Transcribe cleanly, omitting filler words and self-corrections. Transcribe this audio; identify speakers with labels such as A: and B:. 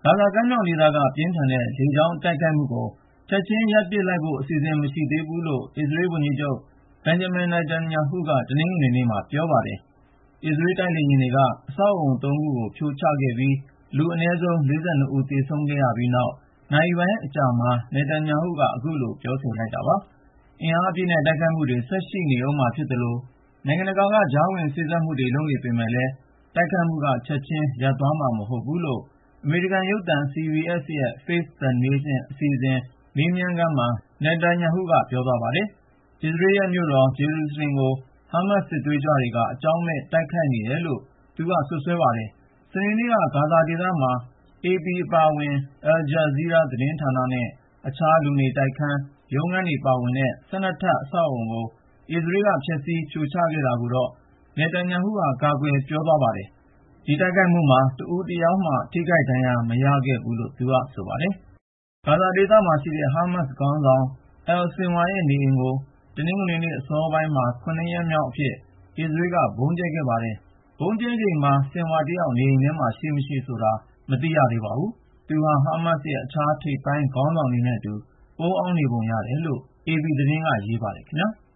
A: ဂါဇာကမ်းမြောင်ဒေသကပြင်းထန်တဲ့လေကြောင်းတိုက်ခိုက်မှုကိုချက်ချင်းရပ်ပစ်လိုက်ဖို့အစီအစဉ်မရှိသေးဘူးလို့အစ္စရေးဝန်ကြီးချုပ် Benjamin Netanyahu ကတနင်္ဂနွေနေ့မှာပြောပါတယ်။ အစ္စရေးတိုက်လေယာဉ်တွေက အဆောက်အဦ 3 ခုကိုဖြိုချခဲ့ပြီး လူအနည်းဆုံး 42 ဦးသေဆုံးခဲ့ရပြီးနောက် နာရီပိုင်းအကြာမှာ Netanyahu ကအခုလိုပြောဆိုလိုက်တာပါ။ အင်အားအပြည့်နဲ့တိုက်ခိုက်မှုတွေဆက်ရှိနေဦးမှာဖြစ်သလို နိုင်ငံတကာကကြားဝင်စေ့စပ်မှုတွေလုပ်နေပေမဲ့လည်း တိုက်ခိုက်မှုကချက်ချင်းရပ်သွားမှာမဟုတ်ဘူးလို့ အမေရိကန်ရုပ်သံ CBS ရဲ့ Face the Nation အစီအစဉ်မေးမြန်းခန်းမှာ Netanyahu ကပြောသွားပါတယ်။ အစ္စရေးရဲ့မြို့တော် ဂျေရုဆလင်ကို ဟာမတ်စ်စစ်သွေးကြွတွေက အကြောင်းမဲ့တိုက်ခိုက်နေတယ်လို့ သူကစွပ်စွဲပါတယ်။ စနေနေ့က ဂါဇာဒေသမှာ AP အပါအဝင် Al Jazeera သတင်းဌာနနဲ့ အခြားလူနေတိုက်ခန်း ရုံးခန်းတွေပါဝင်တဲ့ 12 ထပ်အဆောက်အဦကို အစ္စရေးကဖျက်ဆီးဖြိုချခဲ့တာကိုတော့ Netanyahu ကကာကွယ်ပြောသွားပါတယ်။ ဒီတိုက်ခိုက်မှုမှာ တဦးတယောက်မှ ထိခိုက်ဒဏ်ရာမရခဲ့ဘူးလို့ သူကဆိုပါတယ်။ ဂါဇာဒေသမှာရှိတဲ့ ဟာမတ်စ်ခေါင်းဆောင် al-Sinwar ရဲ့နေအိမ်ကို တနင်္ဂနွေနေ့အစောပိုင်းမှာ ၇ ရက်မြောက်အဖြစ် အစ္စရေးကဗုံးကြဲခဲ့ပါတယ်။ ဗုံးကြဲချိန်မှာ Sinwar တယောက် နေအိမ်ထဲမှာရှိမရှိဆိုတာမသိရသေးပါဘူး။ သူဟာ ဟာမတ်စ်ရဲ့အခြားထိပ်ပိုင်းခေါင်းဆောင်တွေနဲ့အတူ ပုန်းအောင်းနေပုံရတယ်လို့ AP သတင်းကရေးပါတယ်ခင်ဗျာ။